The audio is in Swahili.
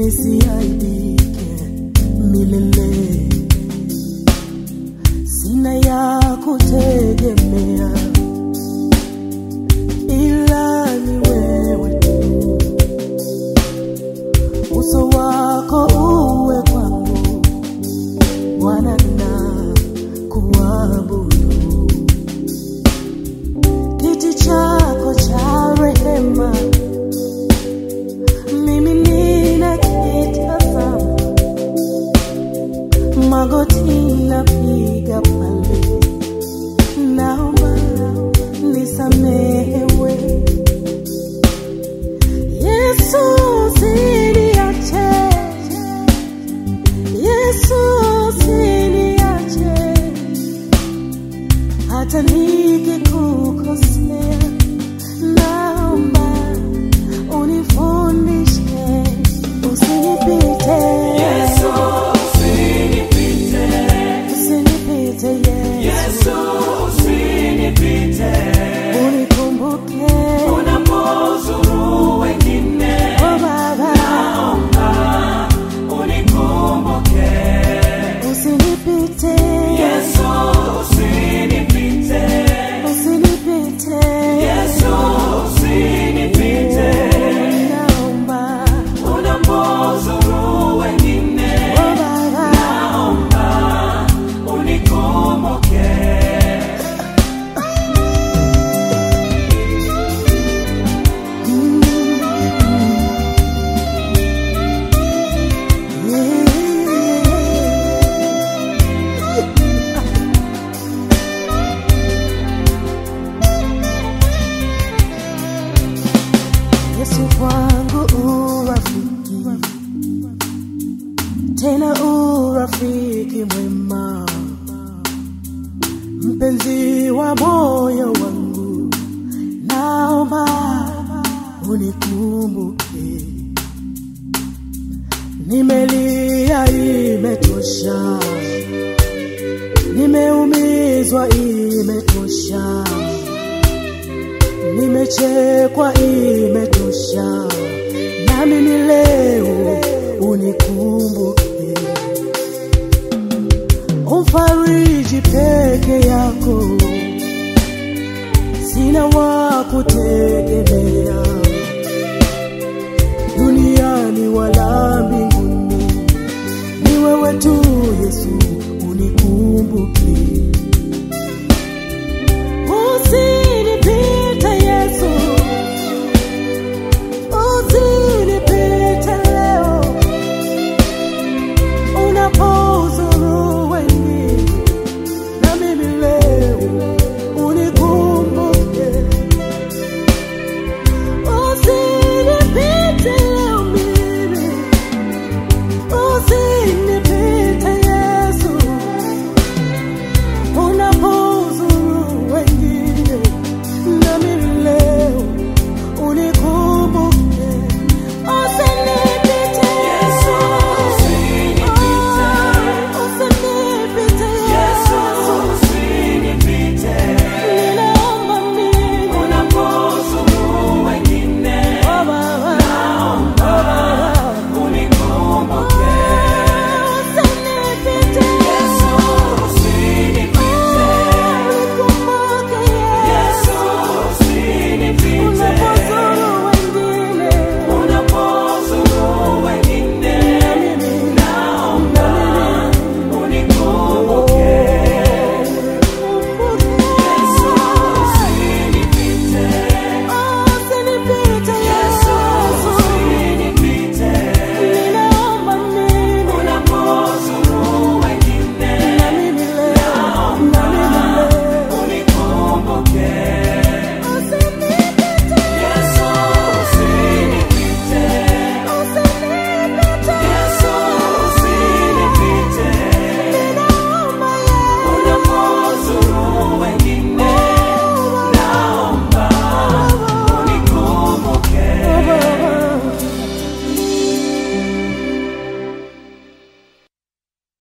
nisiaibike milele. Sina ya kutegemea ila ni wewe tu. Uso wako uwe kwangu Bwana, na kuabudu. Kiti chako cha rehema mimi ninakitazama, magoti napiga pale, naomba nisamehewe. Yesu usiniache, Yesu usiniache, hata nikikukosea, naomba unifundishe, usinipite Yesu, usinipite, usinipite Yesu, usinipite, unikumbuke unapozuru wengine, oh Baba, naomba unikumbuke, usinipite Yesu, usinipite, usinipite Yesu, usinipite, naomba unapozuru wengine, oh Baba, naomba unikumbuke. Yesu kwangu urafiki, tena urafiki mwema, mpenzi wa moyo wangu, naomba unikumbuke. Nimelia imetosha, nimeumizwa imetosha, nimechekwa imetosha, nami ni leo unikumbuke. Umfariji peke yako, sina